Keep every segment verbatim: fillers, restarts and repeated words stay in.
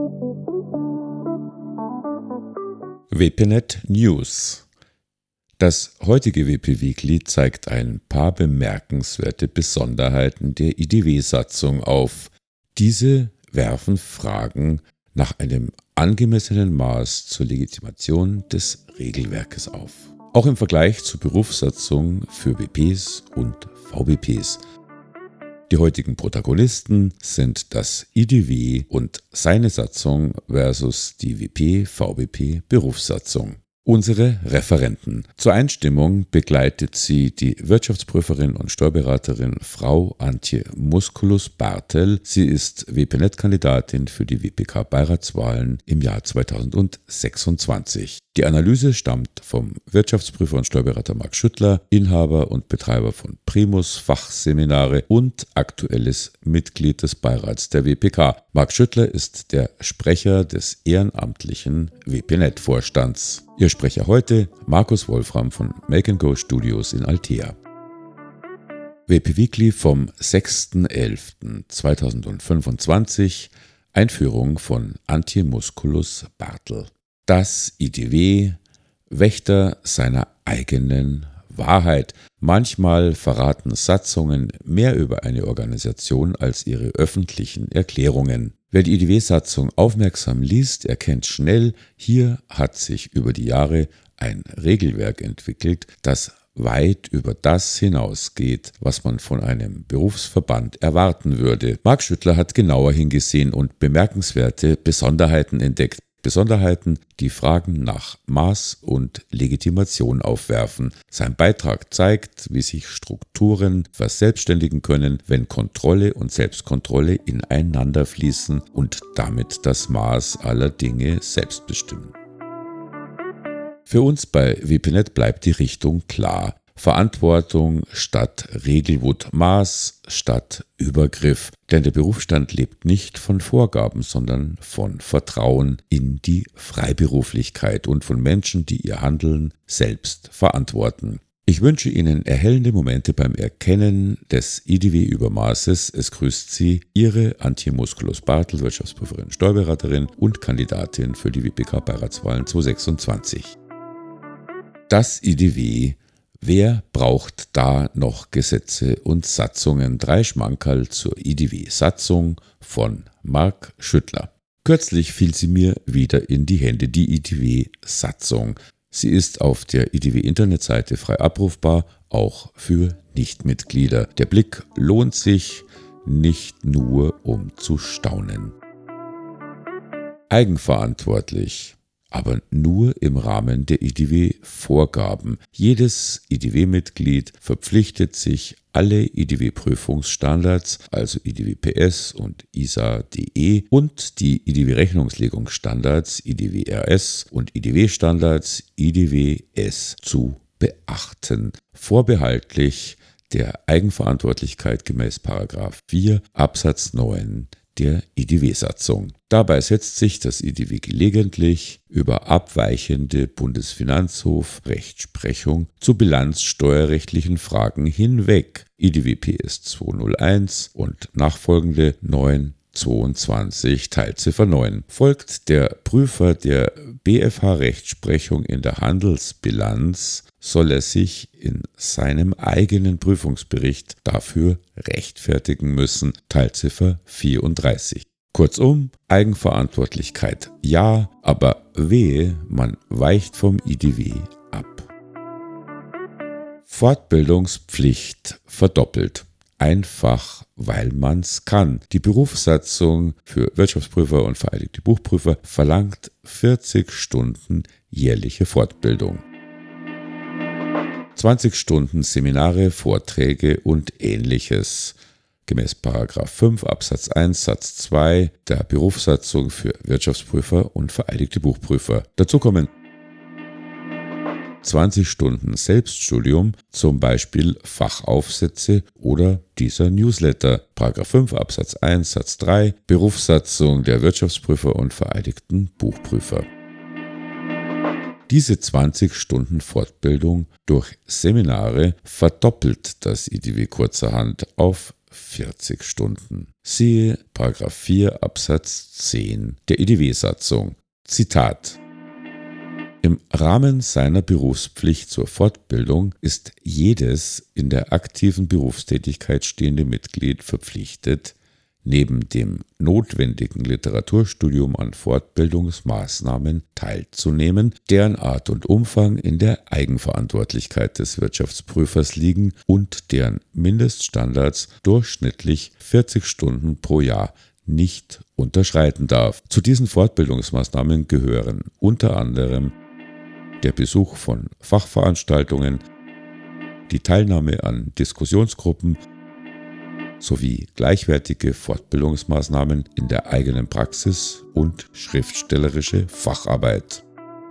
W P N E T News. Das heutige W P Weekly zeigt ein paar bemerkenswerte Besonderheiten der I D W-Satzung auf. Diese werfen Fragen nach einem angemessenen Maß zur Legitimation des Regelwerkes auf. Auch im Vergleich zur Berufssatzung für W Ps und V B Ps. Die heutigen Protagonisten sind das I D W und seine Satzung versus die W P-V B P-Berufssatzung. Unsere Referenten. Zur Einstimmung begleitet sie die Wirtschaftsprüferin und Steuerberaterin Frau Antje Musculus-Bartel. Sie ist W P N E T-Kandidatin für die W P K-Beiratswahlen im Jahr zweitausendsechsundzwanzig. Die Analyse stammt vom Wirtschaftsprüfer und Steuerberater Marc Schüttler, Inhaber und Betreiber von Primus Fachseminare und aktuelles Mitglied des Beirats der W P K. Marc Schüttler ist der Sprecher des ehrenamtlichen W P N E T-Vorstands. Ihr Sprecher heute Markus Wolfram von Make and Go Studios in Altea. W P Weekly vom sechster elfter zweitausendfünfundzwanzig. Einführung von Antje Musculus-Bartel. Das I D W, Wächter seiner eigenen Wahrheit. Manchmal verraten Satzungen mehr über eine Organisation als ihre öffentlichen Erklärungen. Wer die I D W-Satzung aufmerksam liest, erkennt schnell, hier hat sich über die Jahre ein Regelwerk entwickelt, das weit über das hinausgeht, was man von einem Berufsverband erwarten würde. Marc Schüttler hat genauer hingesehen und bemerkenswerte Besonderheiten entdeckt. Besonderheiten, die Fragen nach Maß und Legitimation aufwerfen. Sein Beitrag zeigt, wie sich Strukturen verselbstständigen können, wenn Kontrolle und Selbstkontrolle ineinander fließen und damit das Maß aller Dinge selbst bestimmen. Für uns bei W P N E T bleibt die Richtung klar. Verantwortung statt Regelwut, Maß statt Übergriff. Denn der Berufsstand lebt nicht von Vorgaben, sondern von Vertrauen in die Freiberuflichkeit und von Menschen, die ihr Handeln selbst verantworten. Ich wünsche Ihnen erhellende Momente beim Erkennen des I D W-Übermaßes. Es grüßt Sie Ihre Antje Musculus-Bartel, Wirtschaftsprüferin, Steuerberaterin und Kandidatin für die W P K-Beiratswahlen zweitausendsechsundzwanzig. Das I D W. Wer braucht da noch Gesetze und Satzungen? Drei Schmankerl zur I D W-Satzung von Marc Schüttler. Kürzlich fiel sie mir wieder in die Hände, die I D W-Satzung. Sie ist auf der I D W-Internetseite frei abrufbar, auch für Nichtmitglieder. Der Blick lohnt sich nicht nur, um zu staunen. Eigenverantwortlich. Aber nur im Rahmen der I D W-Vorgaben. Jedes I D W-Mitglied verpflichtet sich, alle I D W-Prüfungsstandards, also I D W P S und I S A D E und die I D W-Rechnungslegungsstandards, I D W R S und I D W-Standards, I D W S zu beachten. Vorbehaltlich der Eigenverantwortlichkeit gemäß Paragraph vier Absatz neun der I D W-Satzung. Dabei setzt sich das I D W gelegentlich über abweichende Bundesfinanzhof-Rechtsprechung zu bilanzsteuerrechtlichen Fragen hinweg. I D W P S zweihunderteins und nachfolgende neun zweiundzwanzig Teilziffer neun. Folgt der Prüfer der B F H-Rechtsprechung in der Handelsbilanz, soll er sich in seinem eigenen Prüfungsbericht dafür rechtfertigen müssen. Teilziffer vierunddreißig. Kurzum, Eigenverantwortlichkeit ja, aber wehe, man weicht vom I D W ab. Fortbildungspflicht verdoppelt. Einfach, weil man's kann. Die Berufssatzung für Wirtschaftsprüfer und vereidigte Buchprüfer verlangt vierzig Stunden jährliche Fortbildung. zwanzig Stunden Seminare, Vorträge und Ähnliches. Gemäß Paragraph fünf Absatz eins Satz zwei der Berufssatzung für Wirtschaftsprüfer und vereidigte Buchprüfer. Dazu kommen zwanzig Stunden Selbststudium, zum Beispiel Fachaufsätze oder dieser Newsletter. Paragraph fünf Absatz eins Satz drei Berufssatzung der Wirtschaftsprüfer und vereidigten Buchprüfer. Diese zwanzig Stunden Fortbildung durch Seminare verdoppelt das I D W kurzerhand auf vierzig Stunden. Siehe Paragraph vier Absatz zehn der I D W-Satzung. Zitat: Im Rahmen seiner Berufspflicht zur Fortbildung ist jedes in der aktiven Berufstätigkeit stehende Mitglied verpflichtet, neben dem notwendigen Literaturstudium an Fortbildungsmaßnahmen teilzunehmen, deren Art und Umfang in der Eigenverantwortlichkeit des Wirtschaftsprüfers liegen und deren Mindeststandards durchschnittlich vierzig Stunden pro Jahr nicht unterschreiten darf. Zu diesen Fortbildungsmaßnahmen gehören unter anderem der Besuch von Fachveranstaltungen, die Teilnahme an Diskussionsgruppen sowie gleichwertige Fortbildungsmaßnahmen in der eigenen Praxis und schriftstellerische Facharbeit.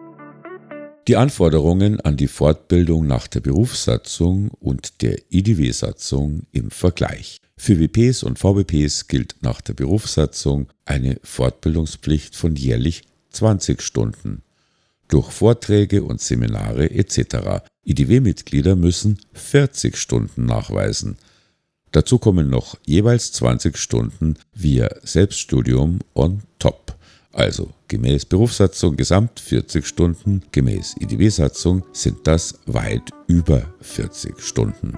Die Anforderungen an die Fortbildung nach der Berufssatzung und der I D W-Satzung im Vergleich. Für W Ps und V B Ps gilt nach der Berufssatzung eine Fortbildungspflicht von jährlich zwanzig Stunden. Durch Vorträge und Seminare et cetera. I D W-Mitglieder müssen vierzig Stunden nachweisen. Dazu kommen noch jeweils zwanzig Stunden via Selbststudium on top. Also gemäß Berufssatzung gesamt vierzig Stunden, gemäß I D W-Satzung sind das weit über vierzig Stunden.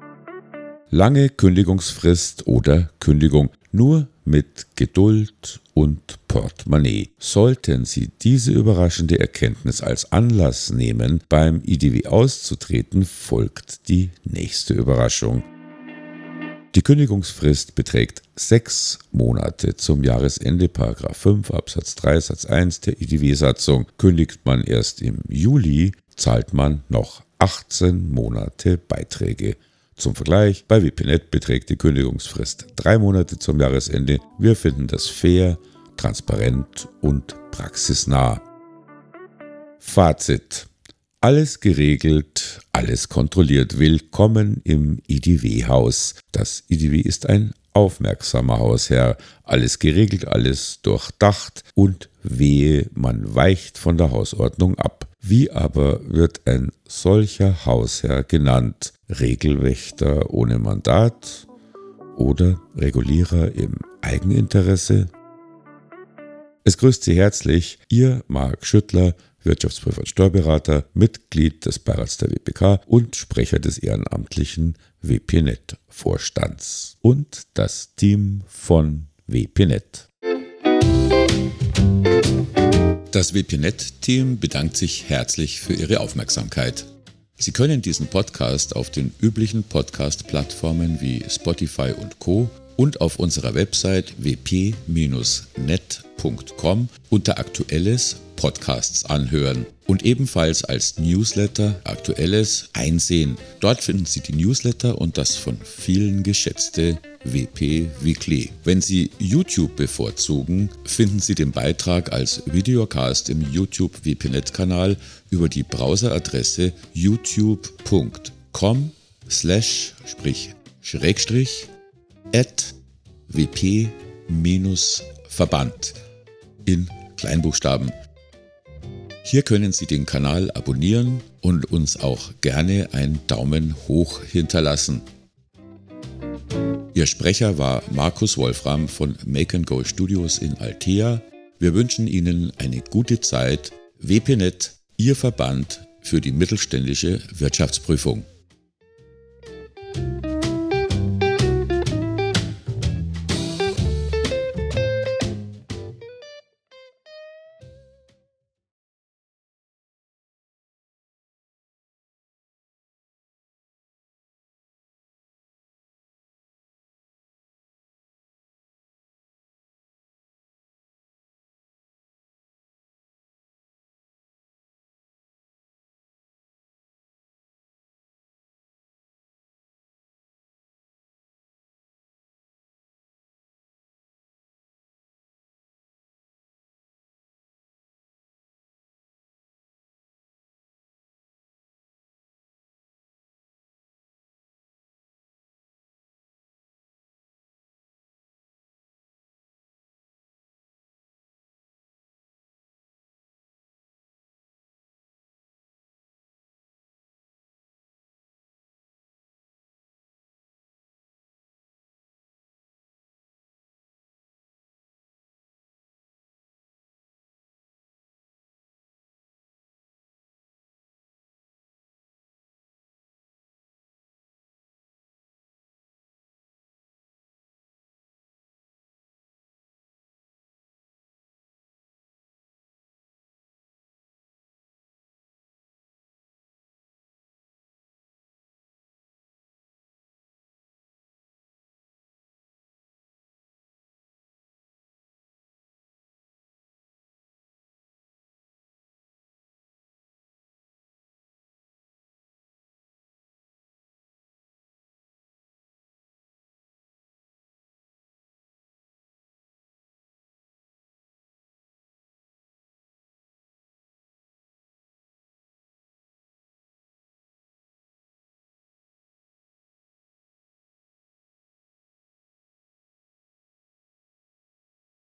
Lange Kündigungsfrist oder Kündigung nur mit Geduld und Portemonnaie. Sollten Sie diese überraschende Erkenntnis als Anlass nehmen, beim I D W auszutreten, folgt die nächste Überraschung. Die Kündigungsfrist beträgt sechs Monate zum Jahresende, Paragraph fünf Absatz drei Satz eins der I D W-Satzung. Kündigt man erst im Juli, zahlt man noch achtzehn Monate Beiträge. Zum Vergleich, bei W P Punkt net beträgt die Kündigungsfrist drei Monate zum Jahresende. Wir finden das fair, transparent und praxisnah. Fazit: Alles geregelt, alles kontrolliert. Willkommen im I D W-Haus. Das I D W ist ein aufmerksamer Hausherr. Alles geregelt, alles durchdacht und wehe, man weicht von der Hausordnung ab. Wie aber wird ein solcher Hausherr genannt? Regelwächter ohne Mandat oder Regulierer im Eigeninteresse? Es grüßt Sie herzlich Ihr Marc Schüttler, Wirtschaftsprüfer und Steuerberater, Mitglied des Beirats der W P K und Sprecher des ehrenamtlichen W P Punkt net Vorstands und das Team von W P Punkt net. Das W P Punkt net-Team bedankt sich herzlich für Ihre Aufmerksamkeit. Sie können diesen Podcast auf den üblichen Podcast-Plattformen wie Spotify und Co. und auf unserer Website w p Bindestrich net Punkt com unter Aktuelles Podcasts anhören und ebenfalls als Newsletter Aktuelles einsehen. Dort finden Sie die Newsletter und das von vielen geschätzte W P Weekly. Wenn Sie YouTube bevorzugen, finden Sie den Beitrag als Videocast im YouTube W P Net-Kanal über die Browseradresse youtube Punkt com slash sprich Schrägstrich at W P Verband in Kleinbuchstaben. Hier können Sie den Kanal abonnieren und uns auch gerne einen Daumen hoch hinterlassen. Ihr Sprecher war Markus Wolfram von Make and Go Studios in Altea. Wir wünschen Ihnen eine gute Zeit. W P Net, Ihr Verband für die mittelständische Wirtschaftsprüfung.